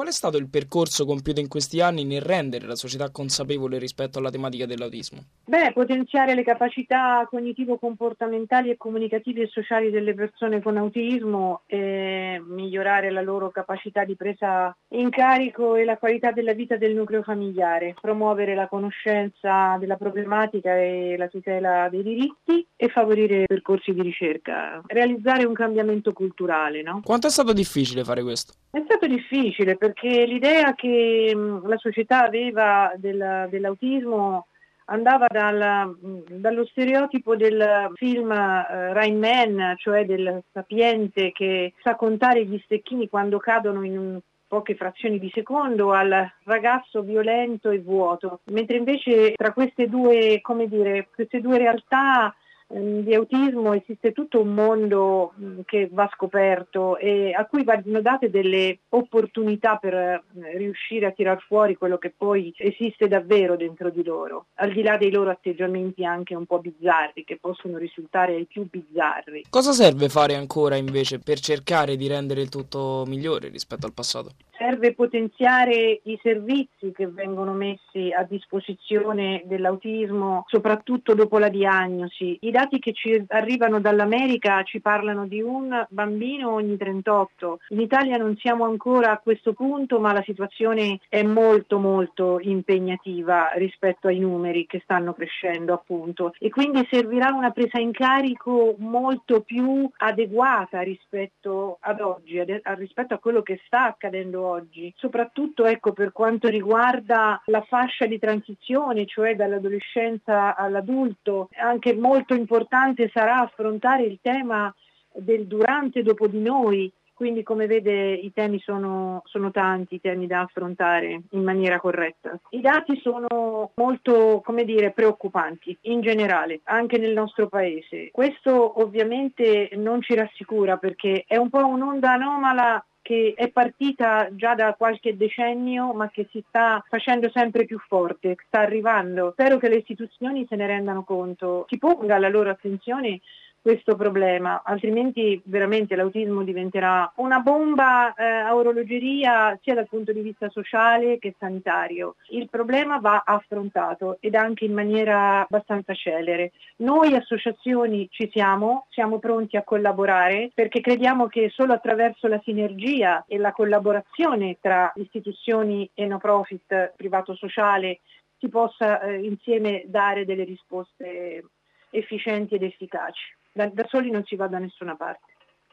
Qual è stato il percorso compiuto in questi anni nel rendere la società consapevole rispetto alla tematica dell'autismo? Potenziare le capacità cognitivo-comportamentali e comunicative e sociali delle persone con autismo e migliorare la loro capacità di presa in carico e la qualità della vita del nucleo familiare, promuovere la conoscenza della problematica e la tutela dei diritti e favorire percorsi di ricerca, realizzare un cambiamento culturale, no? Quanto è stato difficile fare questo? È stato difficile perché l'idea che la società aveva dell'autismo andava dallo stereotipo del film Rain Man, cioè del sapiente che sa contare gli stecchini quando cadono in poche frazioni di secondo, al ragazzo violento e vuoto, mentre invece tra queste due realtà di autismo esiste tutto un mondo che va scoperto e a cui vanno date delle opportunità per riuscire a tirar fuori quello che poi esiste davvero dentro di loro, al di là dei loro atteggiamenti anche un po' bizzarri, che possono risultare ai più bizzarri. Cosa serve fare ancora invece per cercare di rendere il tutto migliore rispetto al passato? Serve potenziare i servizi che vengono messi a disposizione dell'autismo, soprattutto dopo la diagnosi. I dati che ci arrivano dall'America ci parlano di un bambino ogni 38. In Italia non siamo ancora a questo punto, ma la situazione è molto molto impegnativa rispetto ai numeri che stanno crescendo appunto, e quindi servirà una presa in carico molto più adeguata rispetto ad oggi, rispetto a quello che sta accadendo oggi, soprattutto per quanto riguarda la fascia di transizione, cioè dall'adolescenza all'adulto. Anche molto importante sarà affrontare il tema del durante e dopo di noi. Quindi, come vede, i temi sono tanti, i temi da affrontare in maniera corretta. I dati sono molto, preoccupanti in generale, anche nel nostro paese. Questo ovviamente non ci rassicura perché è un po' un'onda anomala che è partita già da qualche decennio ma che si sta facendo sempre più forte, sta arrivando. Spero che le istituzioni se ne rendano conto, si ponga alla loro attenzione questo problema, altrimenti veramente l'autismo diventerà una bomba a orologeria sia dal punto di vista sociale che sanitario. Il problema va affrontato ed anche in maniera abbastanza celere. Noi associazioni siamo pronti a collaborare perché crediamo che solo attraverso la sinergia e la collaborazione tra istituzioni e no profit privato-sociale si possa insieme dare delle risposte efficienti ed efficaci. Da soli non si va da nessuna parte.